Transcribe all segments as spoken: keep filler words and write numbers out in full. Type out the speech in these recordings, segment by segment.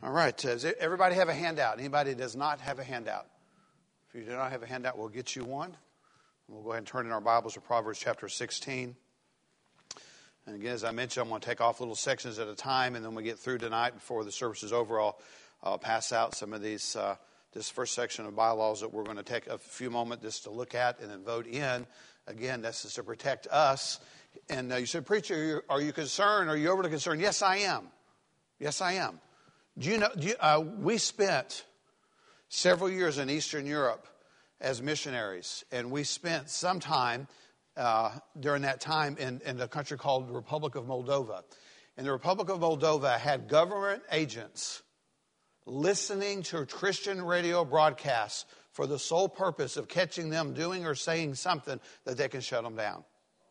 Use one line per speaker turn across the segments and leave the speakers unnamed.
All right. Does everybody have a handout? Anybody does not have a handout? If you do not have a handout, we'll get you one. We'll go ahead and turn in our Bibles to Proverbs chapter sixteen. And again, as I mentioned, I'm going to take off little sections at a time, and then when we get through tonight, before the service is over, I'll, I'll pass out some of these, uh, this first section of bylaws that we're going to take a few moments just to look at and then vote in. Again, this is to protect us. And uh, you said, preacher, are you, are you concerned? Are you overly concerned? Yes, I am. Yes, I am. Do you know, do you, uh, we spent several years in Eastern Europe as missionaries, and we spent some time uh, during that time in, in a country called the Republic of Moldova. And the Republic of Moldova had government agents listening to Christian radio broadcasts for the sole purpose of catching them doing or saying something that they can shut them down.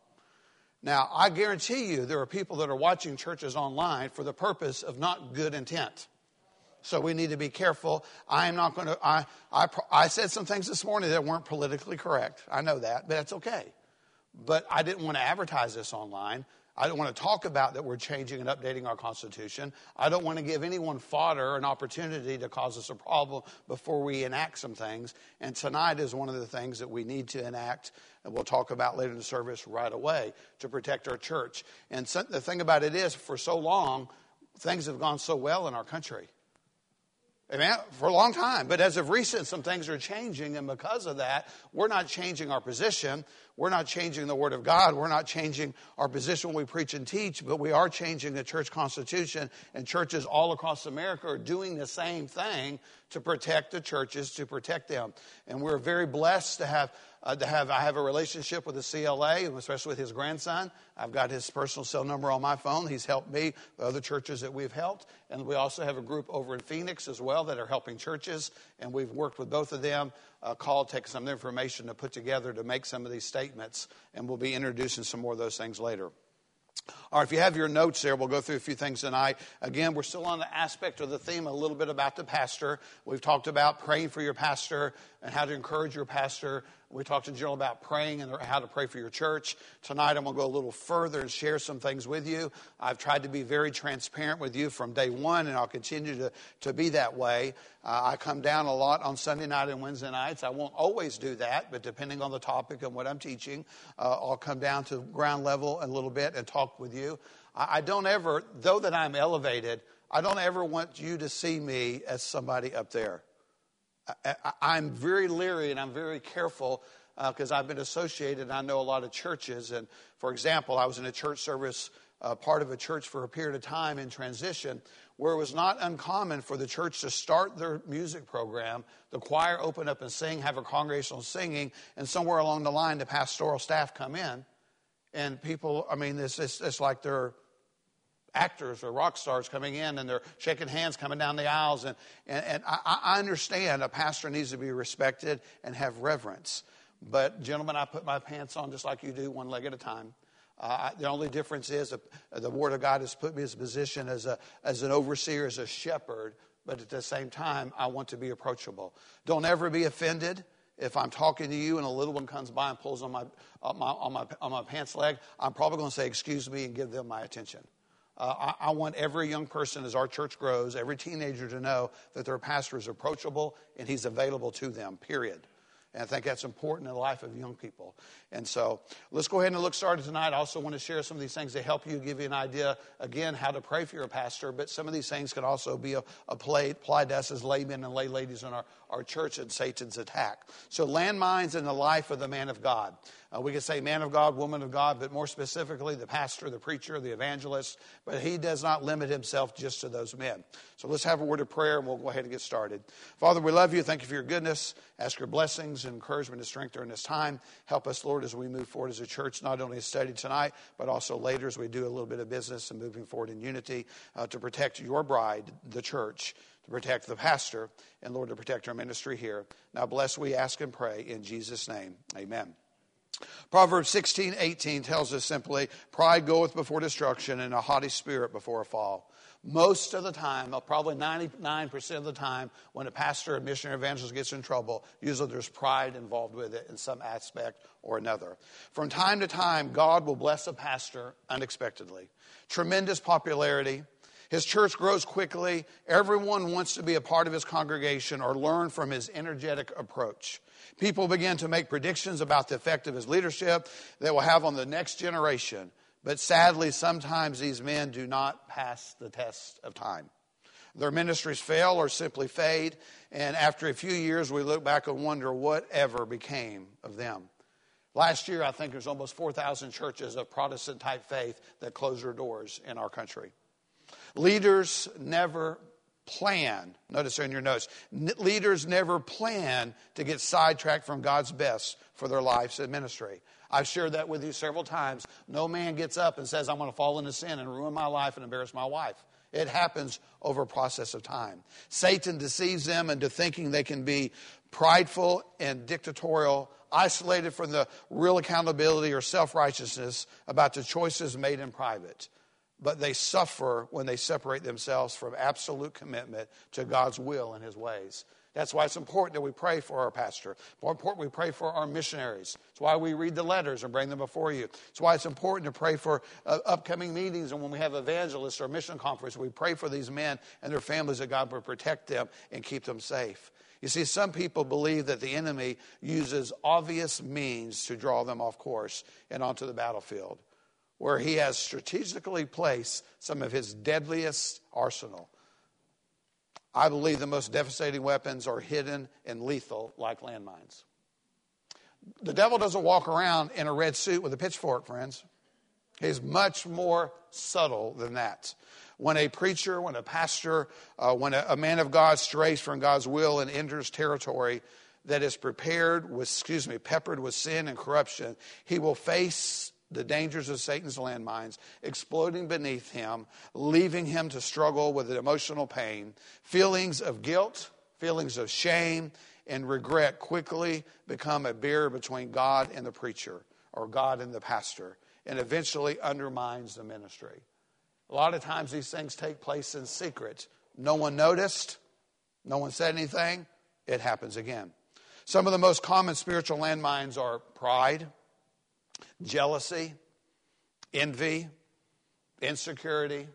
Now, I guarantee you there are people that are watching churches online for the purpose of not good intent. So we need to be careful. I am not going to, I, I, I said some things this morning that weren't politically correct. I know that, but that's okay. But I didn't want to advertise this online. I don't want to talk about that we're changing and updating our Constitution. I don't want to give anyone fodder, an opportunity to cause us a problem before we enact some things. And tonight is one of the things that we need to enact, and we'll talk about later in the service right away, to protect our church. And so, the thing about it is, for so long, things have gone so well in our country. Amen? For a long time. But as of recent, some things are changing, and because of that, we're not changing our position. We're not changing the Word of God. We're not changing our position when we preach and teach, but we are changing the church constitution, and churches all across America are doing the same thing to protect the churches, to protect them. And we're very blessed to have, uh, to have I have a relationship with the C L A, especially with his grandson. I've got his personal cell number on my phone. He's helped me with other churches that we've helped. And we also have a group over in Phoenix as well that are helping churches. And we've worked with both of them, uh, called, take some information to put together to make some of these statements. And we'll be introducing some more of those things later. All right, if you have your notes there, we'll go through a few things tonight. Again, we're still on the aspect of the theme, a little bit about the pastor. We've talked about praying for your pastor and how to encourage your pastor. We talked in general about praying and how to pray for your church. Tonight, I'm going to go a little further and share some things with you. I've tried to be very transparent with you from day one, and I'll continue to, to be that way. Uh, I come down a lot on Sunday night and Wednesday nights. I won't always do that, but depending on the topic and what I'm teaching, uh, I'll come down to ground level a little bit and talk with you. I, I don't ever, though that I'm elevated, I don't ever want you to see me as somebody up there. I, I, I'm very leery and I'm very careful because uh, I've been associated and I know a lot of churches. And for example, I was in a church service, uh, part of a church for a period of time in transition, where it was not uncommon for the church to start their music program, the choir open up and sing, have a congregational singing, and somewhere along the line the pastoral staff come in. And people, I mean, it's, it's, it's like they're actors or rock stars coming in and they're shaking hands coming down the aisles. And, and, and I, I understand a pastor needs to be respected and have reverence. But, gentlemen, I put my pants on just like you do, one leg at a time. Uh, the only difference is uh, the Word of God has put me in a position as, a, as an overseer, as a shepherd. But at the same time, I want to be approachable. Don't ever be offended. If I'm talking to you and a little one comes by and pulls on my, on my, on my, on my pants leg, I'm probably going to say, excuse me, and give them my attention. Uh, I, I want every young person, as our church grows, every teenager to know that their pastor is approachable and he's available to them, period. And I think that's important in the life of young people. And so let's go ahead and look started tonight. I also want to share some of these things to help you, give you an idea, again, how to pray for your pastor. But some of these things can also be applied to us as laymen and lay ladies in our, our church and Satan's attack. So landmines in the life of the man of God. Uh, we could say man of God, woman of God, but more specifically the pastor, the preacher, the evangelist. But he does not limit himself just to those men. So let's have a word of prayer and we'll go ahead and get started. Father, we love you. Thank you for your goodness. Ask your blessings and encouragement and strength during this time. Help us, Lord, as we move forward as a church, not only study tonight, but also later as we do a little bit of business and moving forward in unity uh, to protect your bride, the church, to protect the pastor, and, Lord, to protect our ministry here. Now bless, we ask and pray in Jesus' name. Amen. Proverbs sixteen eighteen tells us simply, pride goeth before destruction and a haughty spirit before a fall. Most of the time, probably ninety-nine percent of the time, when a pastor or missionary evangelist gets in trouble, usually there's pride involved with it in some aspect or another. From time to time, God will bless a pastor unexpectedly. Tremendous popularity. His church grows quickly. Everyone wants to be a part of his congregation or learn from his energetic approach. People begin to make predictions about the effect of his leadership that will have on the next generation. But sadly, sometimes these men do not pass the test of time. Their ministries fail or simply fade. And after a few years, we look back and wonder whatever became of them. Last year, I think there's almost four thousand churches of Protestant-type faith that closed their doors in our country. Leaders never plan, notice here in your notes, leaders never plan to get sidetracked from God's best for their lives and ministry. I've shared that with you several times. No man gets up and says, I'm going to fall into sin and ruin my life and embarrass my wife. It happens over a process of time. Satan deceives them into thinking they can be prideful and dictatorial, isolated from the real accountability or self-righteousness about the choices made in private. But they suffer when they separate themselves from absolute commitment to God's will and his ways. That's why it's important that we pray for our pastor. More important, we pray for our missionaries. It's why we read the letters and bring them before you. It's why it's important to pray for uh, upcoming meetings, and when we have evangelists or mission conference, we pray for these men and their families that God will protect them and keep them safe. You see, some people believe that the enemy uses obvious means to draw them off course and onto the battlefield, where he has strategically placed some of his deadliest arsenal. I believe the most devastating weapons are hidden and lethal, like landmines. The devil doesn't walk around in a red suit with a pitchfork, friends. He's much more subtle than that. When a preacher, when a pastor, uh, when a, a man of God strays from God's will and enters territory that is prepared with, excuse me, peppered with sin and corruption, he will face the dangers of Satan's landmines exploding beneath him, leaving him to struggle with the emotional pain. Feelings of guilt, feelings of shame, and regret quickly become a barrier between God and the preacher, or God and the pastor, and eventually undermines the ministry. A lot of times these things take place in secret. No one noticed. No one said anything. It happens again. Some of the most common spiritual landmines are pride, jealousy, envy, insecurity,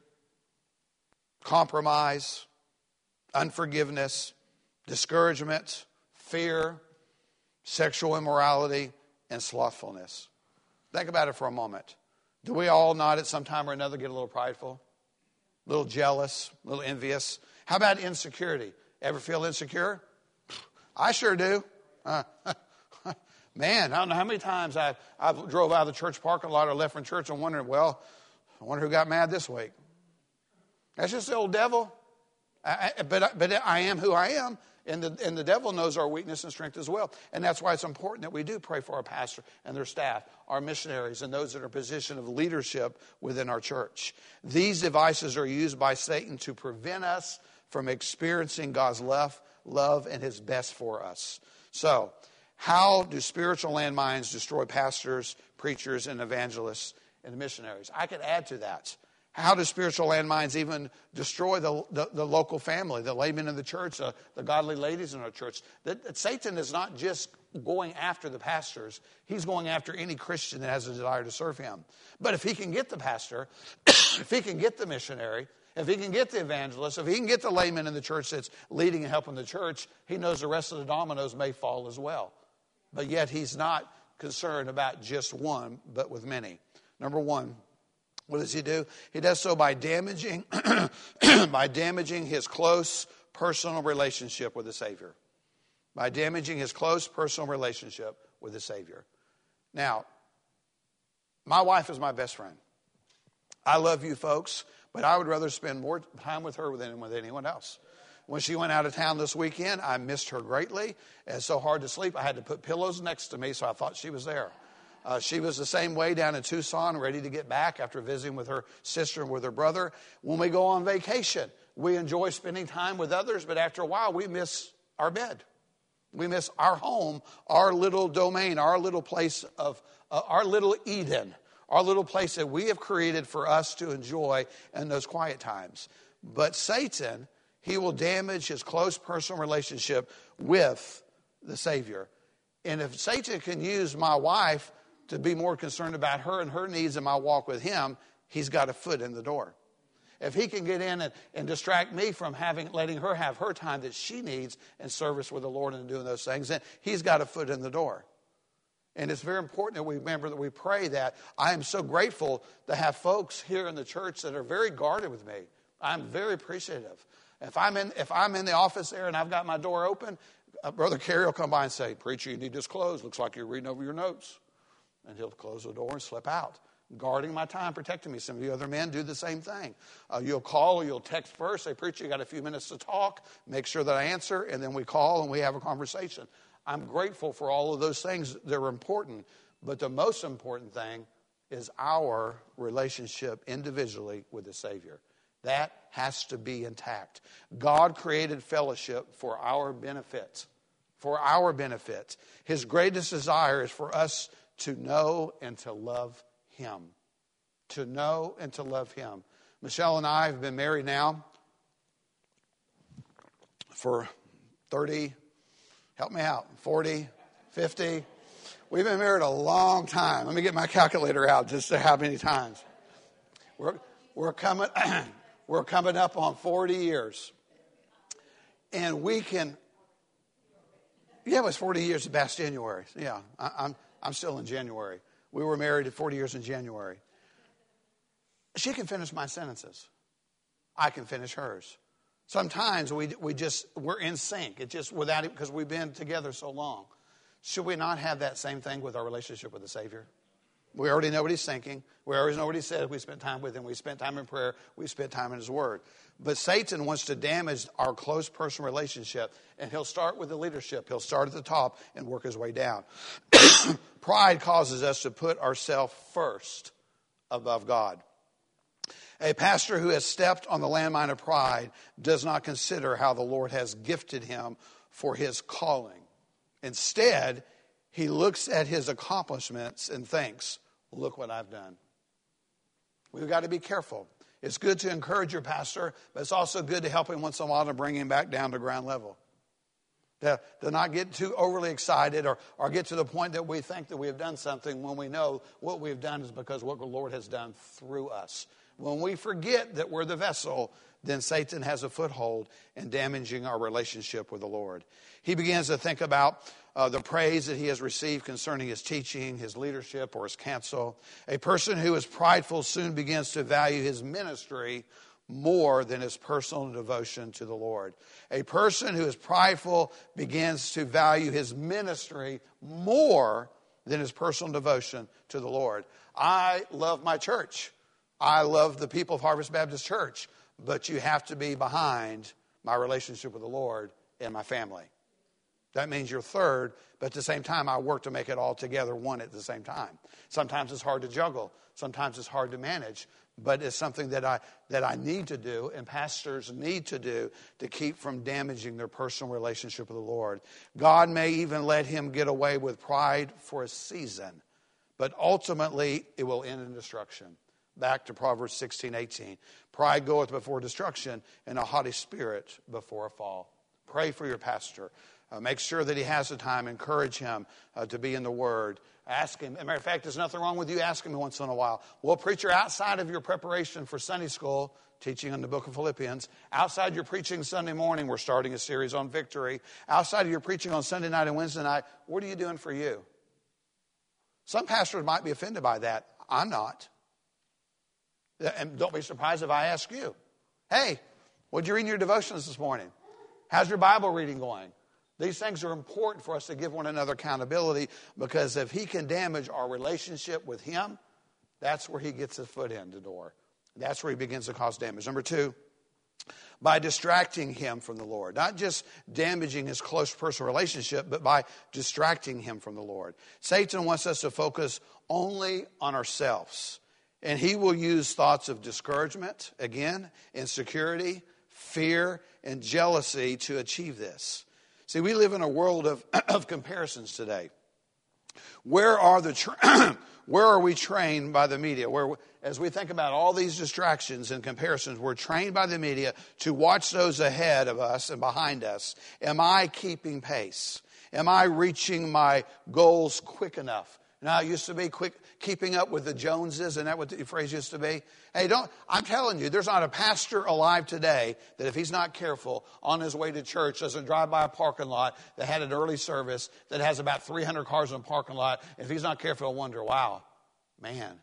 compromise, unforgiveness, discouragement, fear, sexual immorality, and slothfulness. Think about it for a moment. Do we all not at some time or another get a little prideful, a little jealous, a little envious? How about insecurity? Ever feel insecure? I sure do. Uh, Man, I don't know how many times I've, I've drove out of the church parking lot or left from church and wondering, well, I wonder who got mad this week. That's just the old devil. I, I, but, but I am who I am, and the, and the devil knows our weakness and strength as well. And that's why it's important that we do pray for our pastor and their staff, our missionaries, and those that are in a position of leadership within our church. These devices are used by Satan to prevent us from experiencing God's love, love and his best for us. So, how do spiritual landmines destroy pastors, preachers, and evangelists and missionaries? I could add to that. How do spiritual landmines even destroy the, the, the local family, the laymen in the church, uh, the godly ladies in our church? That, that Satan is not just going after the pastors. He's going after any Christian that has a desire to serve him. But if he can get the pastor, if he can get the missionary, if he can get the evangelist, if he can get the layman in the church that's leading and helping the church, he knows the rest of the dominoes may fall as well. But yet he's not concerned about just one, but with many. Number one, what does he do? He does so by damaging, by damaging his close personal relationship with the Savior. By damaging his close personal relationship with the Savior. Now, my wife is my best friend. I love you folks, but I would rather spend more time with her than with anyone else. When she went out of town this weekend, I missed her greatly. It's so hard to sleep, I had to put pillows next to me, so I thought she was there. Uh, she was the same way down in Tucson, ready to get back after visiting with her sister and with her brother. When we go on vacation, we enjoy spending time with others, but after a while, we miss our bed. We miss our home, our little domain, our little place of, uh, our little Eden, our little place that we have created for us to enjoy in those quiet times. But Satan, he will damage his close personal relationship with the Savior. And if Satan can use my wife to be more concerned about her and her needs in my walk with him, he's got a foot in the door. if he can get in and, and distract me from having letting her have her time that she needs in service with the Lord and doing those things, then he's got a foot in the door. And it's very important that we remember that we pray that. I am so grateful to have folks here in the church that are very guarded with me. I'm very appreciative. If I'm in, if I'm in the office there and I've got my door open, uh, Brother Kerry will come by and say, "Preacher, you need this closed. Looks like you're reading over your notes." And he'll close the door and slip out, guarding my time, protecting me. Some of you other men do the same thing. Uh, you'll call or you'll text first, say, "Preacher, you got a few minutes to talk." Make sure that I answer, and then we call and we have a conversation. I'm grateful for all of those things. They're important. But the most important thing is our relationship individually with the Savior. That has to be intact. God created fellowship for our benefit. For our benefit. His greatest desire is for us to know and to love Him. To know and to love Him. Michelle and I have been married now for thirty, help me out, forty, fifty. We've been married a long time. Let me get my calculator out just to how many times. We're, we're coming... We're coming up on forty years. And we can, yeah, it was forty years past January. Yeah, I, I'm I'm still in January. We were married at forty years in January. She can finish my sentences. I can finish hers. Sometimes we we just, we're in sync. It just, without it, because we've been together so long. Should we not have that same thing with our relationship with the Savior? We already know what He's thinking. We already know what He said. We spent time with Him. We spent time in prayer. We spent time in His Word. But Satan wants to damage our close personal relationship. And he'll start with the leadership. He'll start at the top and work his way down. Pride causes us to put ourselves first above God. A pastor who has stepped on the landmine of pride does not consider how the Lord has gifted him for his calling. Instead, he looks at his accomplishments and thinks, "Look what I've done." We've got to be careful. It's good to encourage your pastor, but it's also good to help him once in a while to bring him back down to ground level. To, to not get too overly excited or, or get to the point that we think that we have done something when we know what we've done is because what the Lord has done through us. When we forget that we're the vessel, then Satan has a foothold in damaging our relationship with the Lord. He begins to think about uh, the praise that he has received concerning his teaching, his leadership, or his counsel. A person who is prideful soon begins to value his ministry more than his personal devotion to the Lord. A person who is prideful begins to value his ministry more than his personal devotion to the Lord. I love my church. I love the people of Harvest Baptist Church. But you have to be behind my relationship with the Lord and my family. That means you're third, but at the same time, I work to make it all together one at the same time. Sometimes it's hard to juggle. Sometimes it's hard to manage. But it's something that I that I need to do, and pastors need to do, to keep from damaging their personal relationship with the Lord. God may even let him get away with pride for a season, but ultimately it will end in destruction. Back to Proverbs sixteen eighteen. Pride goeth before destruction, and a haughty spirit before a fall. Pray for your pastor. Uh, make sure that he has the time. Encourage him uh, to be in the Word. Ask him. As a matter of fact, there's nothing wrong with you asking him once in a while. Well, preacher, outside of your preparation for Sunday school, teaching on the book of Philippians, outside your preaching Sunday morning, we're starting a series on victory. Outside of your preaching on Sunday night and Wednesday night, what are you doing for you? Some pastors might be offended by that. I'm not. And don't be surprised if I ask you, "Hey, what did you read in your devotions this morning? How's your Bible reading going?" These things are important for us to give one another accountability, because if he can damage our relationship with him, that's where he gets his foot in the door. That's where he begins to cause damage. Number two, by distracting him from the Lord. Not just damaging his close personal relationship, but by distracting him from the Lord. Satan wants us to focus only on ourselves. And he will use thoughts of discouragement, again, insecurity, fear, and jealousy to achieve this. See, we live in a world of, of comparisons today. Where are the tra- where are we trained by the media? Where, as we think about all these distractions and comparisons, we're trained by the media to watch those ahead of us and behind us. Am I keeping pace? Am I reaching my goals quick enough? Now, it used to be quick keeping up with the Joneses. Isn't that what the phrase used to be? Hey, don't, I'm telling you, there's not a pastor alive today that if he's not careful on his way to church doesn't drive by a parking lot that had an early service that has about three hundred cars in the parking lot. If he's not careful, he'll wonder, wow, man,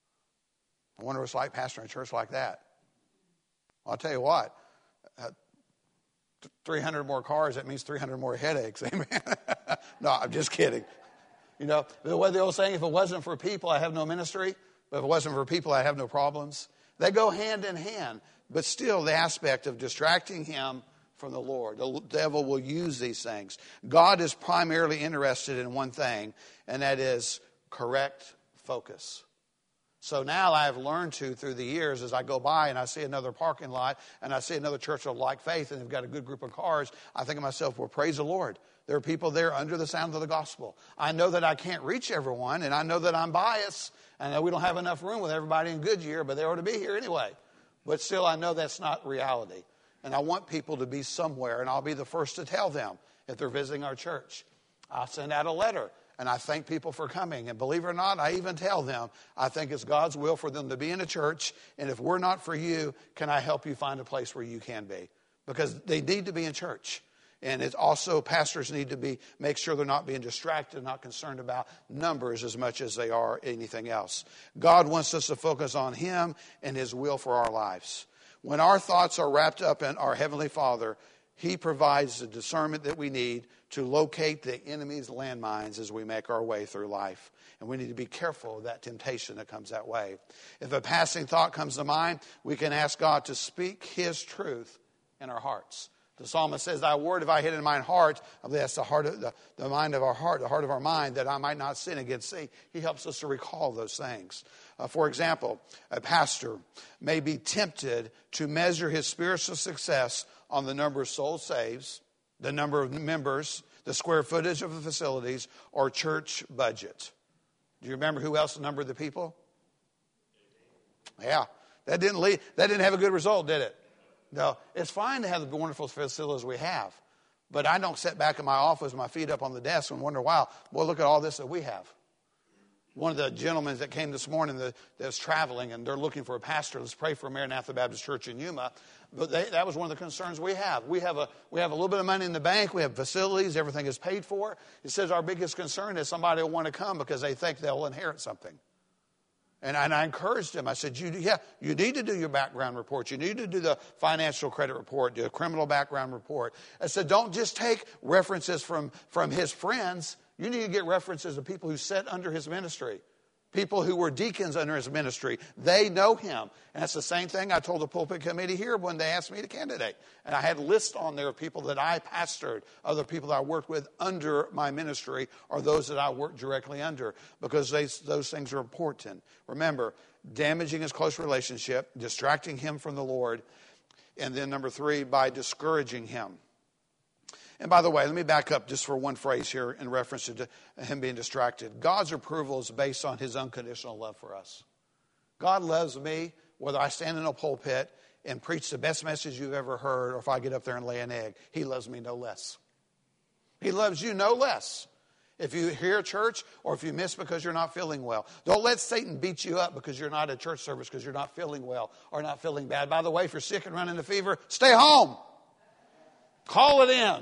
I wonder what it's like pastoring a church like that. Well, I'll tell you what, uh, three hundred more cars, that means three hundred more headaches. Amen. No, I'm just kidding. You know, the way the old saying, if it wasn't for people, I have no ministry. But if it wasn't for people, I have no problems. They go hand in hand. But still, the aspect of distracting him from the Lord. The devil will use these things. God is primarily interested in one thing, and that is correct focus. So now I've learned to, through the years, as I go by and I see another parking lot and I see another church of like faith and they've got a good group of cars, I think to myself, well, praise the Lord. There are people there under the sound of the gospel. I know that I can't reach everyone, and I know that I'm biased, and that we don't have enough room with everybody in Goodyear, but they ought to be here anyway. But still, I know that's not reality. And I want people to be somewhere, and I'll be the first to tell them if they're visiting our church. I'll send out a letter, and I thank people for coming. And believe it or not, I even tell them, I think it's God's will for them to be in a church, and if we're not for you, can I help you find a place where you can be? Because they need to be in church. And it's also, pastors need to be, make sure they're not being distracted, not concerned about numbers as much as they are anything else. God wants us to focus on Him and His will for our lives. When our thoughts are wrapped up in our Heavenly Father, He provides the discernment that we need to locate the enemy's landmines as we make our way through life. And we need to be careful of that temptation that comes that way. If a passing thought comes to mind, we can ask God to speak His truth in our hearts. The psalmist says, thy word have I hid in mine heart. I believe that's the heart of the, the mind of our heart, the heart of our mind, that I might not sin against thee. He helps us to recall those things. Uh, for example, a pastor may be tempted to measure his spiritual success on the number of souls saved, the number of members, the square footage of the facilities, or church budget. Do you remember who else numbered the people? Yeah, that didn't lead, that didn't have a good result, did it? No, it's fine to have the wonderful facilities we have, but I don't sit back in my office with my feet up on the desk and wonder, wow, boy, look at all this that we have. One of the gentlemen that came this morning that, that's traveling and they're looking for a pastor. Let's pray for Maranatha Baptist Church in Yuma. But they, that was one of the concerns we have. We have a we have a little bit of money in the bank. We have facilities. Everything is paid for. It says our biggest concern is somebody will want to come because they think they'll inherit something. And I, and I encouraged him. I said, you, yeah, you need to do your background report. You need to do the financial credit report, do a criminal background report. I said, don't just take references from, from his friends. You need to get references of people who sat under his ministry, people who were deacons under his ministry. They know him. And that's the same thing I told the pulpit committee here when they asked me to candidate. And I had a list on there of people that I pastored, other people that I worked with under my ministry, or those that I worked directly under, because they, those things are important. Remember, damaging his close relationship, distracting him from the Lord, and then number three, by discouraging him. And by the way, let me back up just for one phrase here in reference to him being distracted. God's approval is based on His unconditional love for us. God loves me, whether I stand in a pulpit and preach the best message you've ever heard, or if I get up there and lay an egg. He loves me no less. He loves you no less. If you hear church or if you miss because you're not feeling well, don't let Satan beat you up because you're not at church service because you're not feeling well or not feeling bad. By the way, if you're sick and running a fever, stay home. Call it in.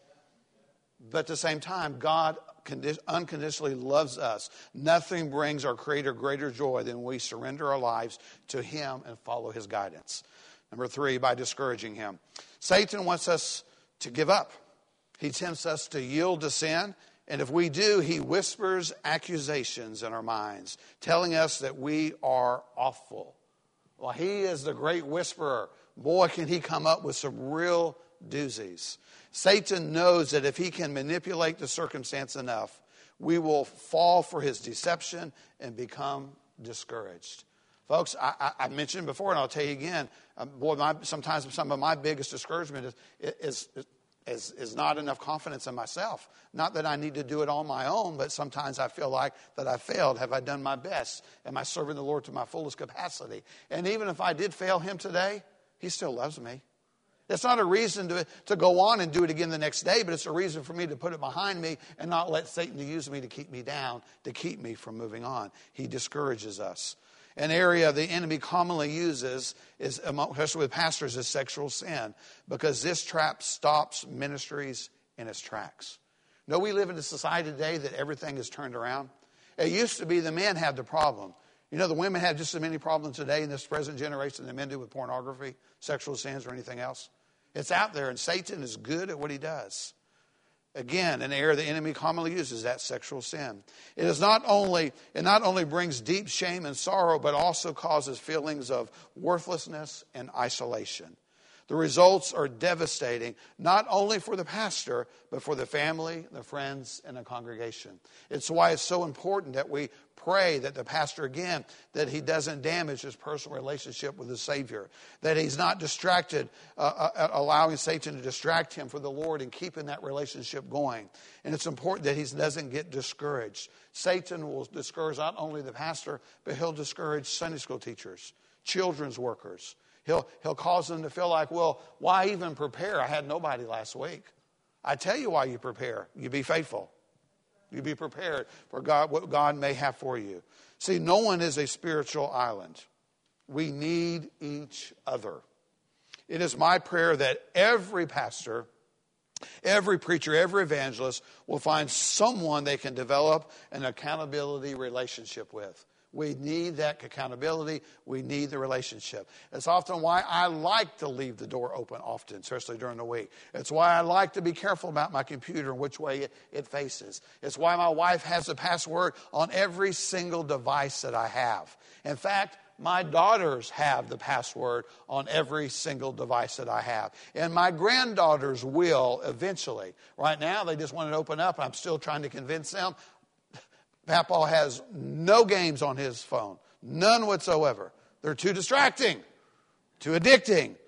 But at the same time, God unconditionally loves us. Nothing brings our Creator greater joy than we surrender our lives to Him and follow His guidance. Number three, by discouraging Him. Satan wants us to give up. He tempts us to yield to sin. And if we do, he whispers accusations in our minds, telling us that we are awful. Well, he is the great whisperer. Boy, can he come up with some real doozies. Satan knows that if he can manipulate the circumstance enough, we will fall for his deception and become discouraged. Folks, I, I, I mentioned before, and I'll tell you again, um, boy, my, sometimes some of my biggest discouragement is, is, is, is not enough confidence in myself. Not that I need to do it on my own, but sometimes I feel like that I failed. Have I done my best? Am I serving the Lord to my fullest capacity? And even if I did fail him today, he still loves me. It's not a reason to, to go on and do it again the next day, but it's a reason for me to put it behind me and not let Satan to use me to keep me down, to keep me from moving on. He discourages us. An area the enemy commonly uses, is, especially with pastors, is sexual sin, because this trap stops ministries in its tracks. No, we live in a society today that everything is turned around. It used to be the men had the problem. You know, the women have just as many problems today in this present generation than the men do with pornography, sexual sins, or anything else. It's out there, and Satan is good at what he does. Again, an area the enemy commonly uses, that sexual sin. It is not only, it not only brings deep shame and sorrow, but also causes feelings of worthlessness and isolation. The results are devastating, not only for the pastor, but for the family, the friends, and the congregation. It's why it's so important that we pray that the pastor, again, that he doesn't damage his personal relationship with the Savior, that he's not distracted, uh, uh, allowing Satan to distract him for the Lord and keeping that relationship going. And it's important that he doesn't get discouraged. Satan will discourage not only the pastor, but he'll discourage Sunday school teachers, children's workers. He'll, he'll cause them to feel like, well, why even prepare? I had nobody last week. I tell you why you prepare. You be faithful. You be prepared for God, what God may have for you. See, no one is a spiritual island. We need each other. It is my prayer that every pastor, every preacher, every evangelist will find someone they can develop an accountability relationship with. We need that accountability. We need the relationship. It's often why I like to leave the door open often, especially during the week. It's why I like to be careful about my computer and which way it, it faces. It's why my wife has the password on every single device that I have. In fact, my daughters have the password on every single device that I have. And my granddaughters will eventually. Right now, they just want to open up. I'm still trying to convince them. Papa has no games on his phone. None whatsoever. They're too distracting, too addicting.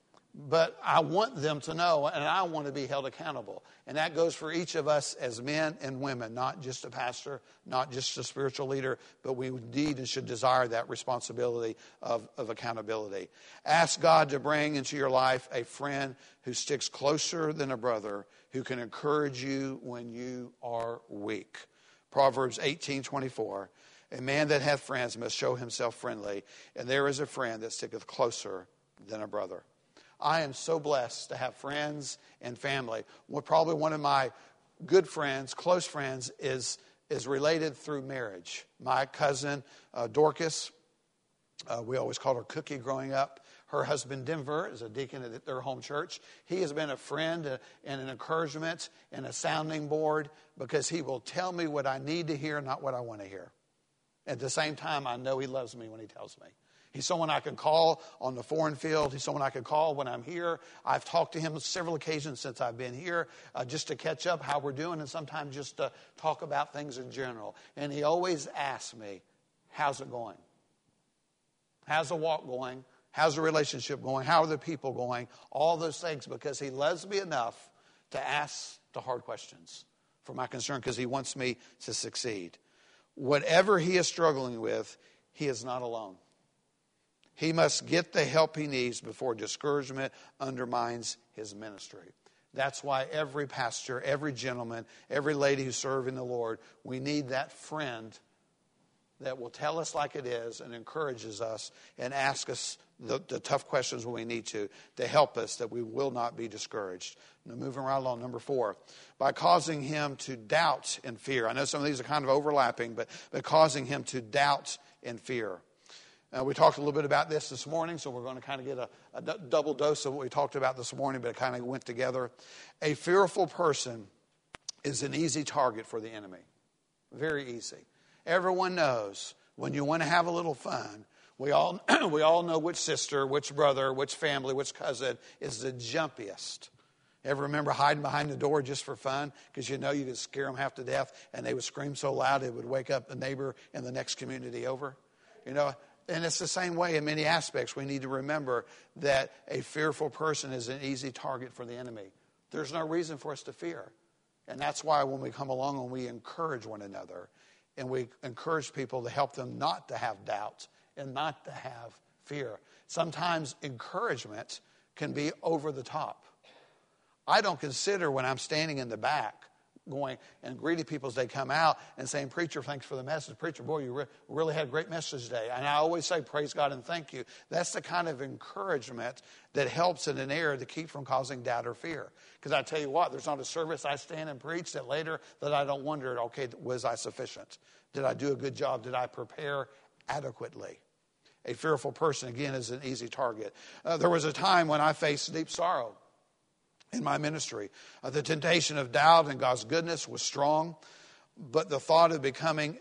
But I want them to know, and I want to be held accountable. And that goes for each of us as men and women, not just a pastor, not just a spiritual leader, but we need and should desire that responsibility of, of accountability. Ask God to bring into your life a friend who sticks closer than a brother, who can encourage you when you are weak. Proverbs eighteen twenty-four, a man that hath friends must show himself friendly, and there is a friend that sticketh closer than a brother. I am so blessed to have friends and family. Well, probably one of my good friends, close friends, is, is related through marriage. My cousin, uh, Dorcas, uh, we always called her Cookie growing up. Her husband, Denver, is a deacon at their home church. He has been a friend and an encouragement and a sounding board because he will tell me what I need to hear, not what I want to hear. At the same time, I know he loves me when he tells me. He's someone I can call on the foreign field. He's someone I can call when I'm here. I've talked to him on several occasions since I've been here uh, just to catch up how we're doing and sometimes just to talk about things in general. And he always asks me, how's it going? How's the walk going? How's the relationship going? How are the people going? All those things, because he loves me enough to ask the hard questions for my concern, because he wants me to succeed. Whatever he is struggling with, he is not alone. He must get the help he needs before discouragement undermines his ministry. That's why every pastor, every gentleman, every lady who's serving the Lord, we need that friend that will tell us like it is and encourages us and ask us the, the tough questions when we need to, to help us that we will not be discouraged. Now, moving right along, number four, by causing him to doubt and fear. I know some of these are kind of overlapping, but, but causing him to doubt and fear. Uh, we talked a little bit about this this morning, so we're going to kind of get a, a d- double dose of what we talked about this morning, but it kind of went together. A fearful person is an easy target for the enemy. Very easy. Everyone knows when you want to have a little fun, we all we all know which sister, which brother, which family, which cousin is the jumpiest. Ever remember hiding behind the door just for fun? Because you know you could scare them half to death, and they would scream so loud it would wake up the neighbor in the next community over. You know, and it's the same way in many aspects. We need to remember that a fearful person is an easy target for the enemy. There's no reason for us to fear. And that's why when we come along and we encourage one another, and we encourage people to help them not to have doubt and not to have fear. Sometimes encouragement can be over the top. I don't consider when I'm standing in the back going and greeting people as they come out and saying, preacher, thanks for the message. Preacher, boy, you re- really had a great message today. And I always say, praise God and thank you. That's the kind of encouragement that helps in an area to keep from causing doubt or fear. Because I tell you what, there's not a service I stand and preach that later that I don't wonder, okay, was I sufficient? Did I do a good job? Did I prepare adequately? A fearful person, again, is an easy target. Uh, there was a time when I faced deep sorrow in my ministry. Uh, the temptation of doubt and God's goodness was strong, but the thought of becoming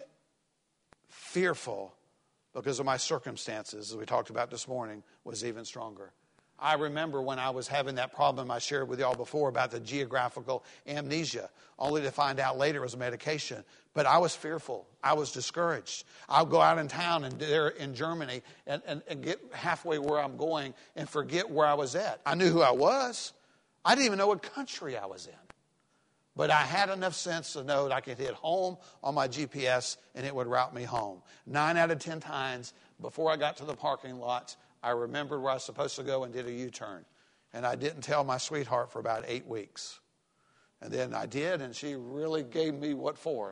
fearful because of my circumstances, as we talked about this morning, was even stronger. I remember when I was having that problem I shared with y'all before about the geographical amnesia, only to find out later it was a medication. But I was fearful. I was discouraged. I'll go out in town and there in Germany and, and, and get halfway where I'm going and forget where I was at. I knew who I was. I didn't even know what country I was in. But I had enough sense to know that I could hit home on my G P S and it would route me home. Nine out of ten times before I got to the parking lot, I remembered where I was supposed to go and did a U-turn. And I didn't tell my sweetheart for about eight weeks. And then I did, and she really gave me what for.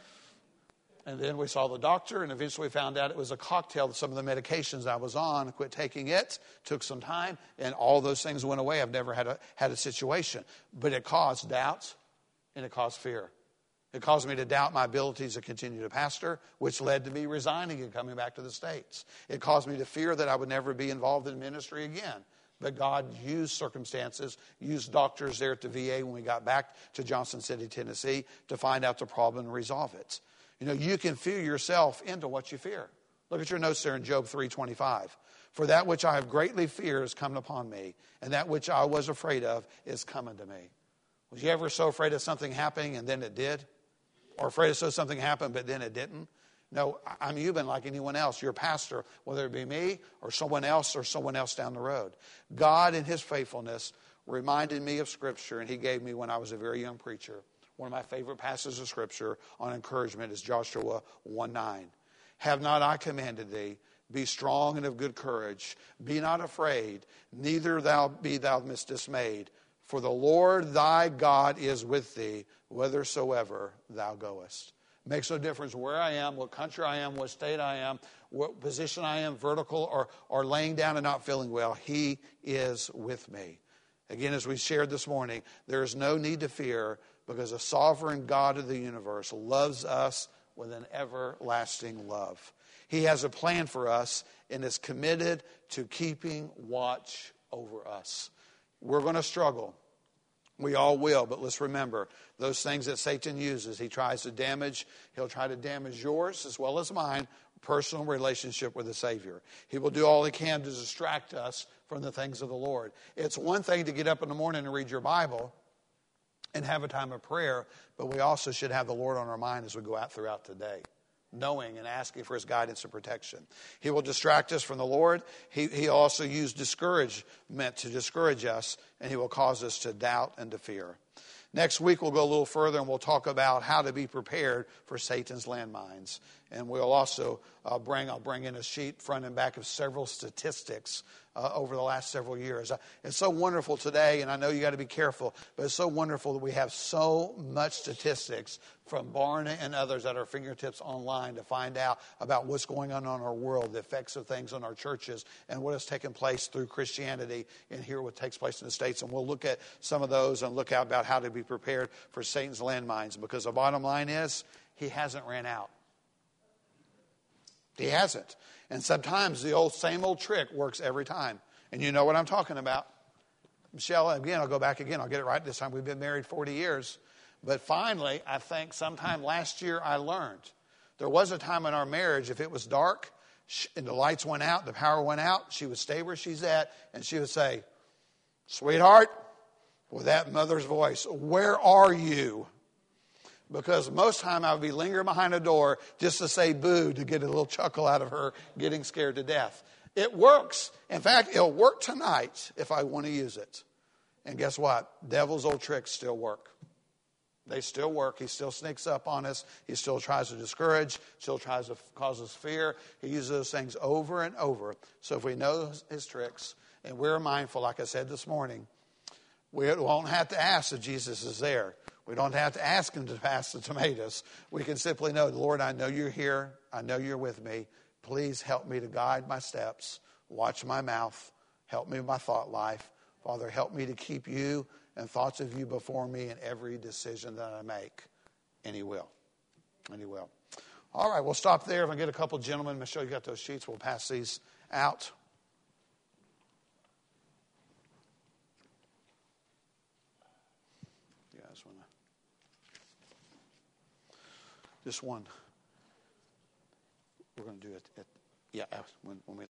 And then we saw the doctor, and eventually found out it was a cocktail of some of the medications I was on. I quit taking it, took some time, and all those things went away. I've never had a, had a situation. But it caused doubts, and it caused fear. It caused me to doubt my abilities to continue to pastor, which led to me resigning and coming back to the States. It caused me to fear that I would never be involved in ministry again. But God used circumstances, used doctors there at the V A when we got back to Johnson City, Tennessee, to find out the problem and resolve it. You know, you can fear yourself into what you fear. Look at your notes there in Job three twenty-five. For that which I have greatly feared has come upon me, and that which I was afraid of is coming to me. Was you ever so afraid of something happening and then it did? Or afraid of so something happened but then it didn't? No, I'm human like anyone else. You're a pastor, whether it be me or someone else or someone else down the road. God in his faithfulness reminded me of Scripture, and he gave me when I was a very young preacher. One of my favorite passages of Scripture on encouragement is Joshua one nine. Have not I commanded thee? Be strong and of good courage. Be not afraid, neither thou be thou dismayed. For the Lord thy God is with thee, whithersoever thou goest. Makes no difference where I am, what country I am, what state I am, what position I am, vertical or, or laying down and not feeling well. He is with me. Again, as we shared this morning, there is no need to fear because the sovereign God of the universe loves us with an everlasting love. He has a plan for us and is committed to keeping watch over us. We're going to struggle. We all will, but let's remember, those things that Satan uses, he tries to damage. He'll try to damage yours as well as mine, personal relationship with the Savior. He will do all he can to distract us from the things of the Lord. It's one thing to get up in the morning and read your Bible and have a time of prayer, but we also should have the Lord on our mind as we go out throughout the day, knowing and asking for his guidance and protection. He will distract us from the Lord. He, he also used discouragement to discourage us, and he will cause us to doubt and to fear. Next week, we'll go a little further, and we'll talk about how to be prepared for Satan's landmines. And we'll also uh, bring, I'll bring in a sheet front and back of several statistics uh, over the last several years. Uh, it's so wonderful today, and I know you got to be careful, but it's so wonderful that we have so much statistics from Barna and others at our fingertips online to find out about what's going on in our world, the effects of things on our churches, and what has taken place through Christianity, and here what takes place in the States. And we'll look at some of those and look out about how to be prepared for Satan's landmines, because the bottom line is he hasn't ran out. He hasn't. And sometimes the old same old trick works every time. And you know what I'm talking about. Michelle, again, I'll go back again. I'll get it right this time. We've been married forty years. But finally, I think sometime last year I learned. There was a time in our marriage, if it was dark and the lights went out, the power went out, she would stay where she's at and she would say, sweetheart, with that mother's voice, where are you? Because most time I would be lingering behind a door just to say boo, to get a little chuckle out of her getting scared to death. It works. In fact, it'll work tonight if I want to use it. And guess what? Devil's old tricks still work. They still work. He still sneaks up on us. He still tries to discourage, still tries to cause us fear. He uses those things over and over. So if we know his tricks And we're mindful, like I said this morning, we won't have to ask if Jesus is there. We don't have to ask him to pass the tomatoes. We can simply know, Lord, I know you're here. I know you're with me. Please help me to guide my steps. Watch my mouth. Help me with my thought life. Father, help me to keep you and thoughts of you before me in every decision that I make. And he will. And he will. All right, we'll stop there. If I get a couple gentlemen, Michelle, you got those sheets. We'll pass these out. You guys want to? This one. We're going to do it. At, yeah, when, when we.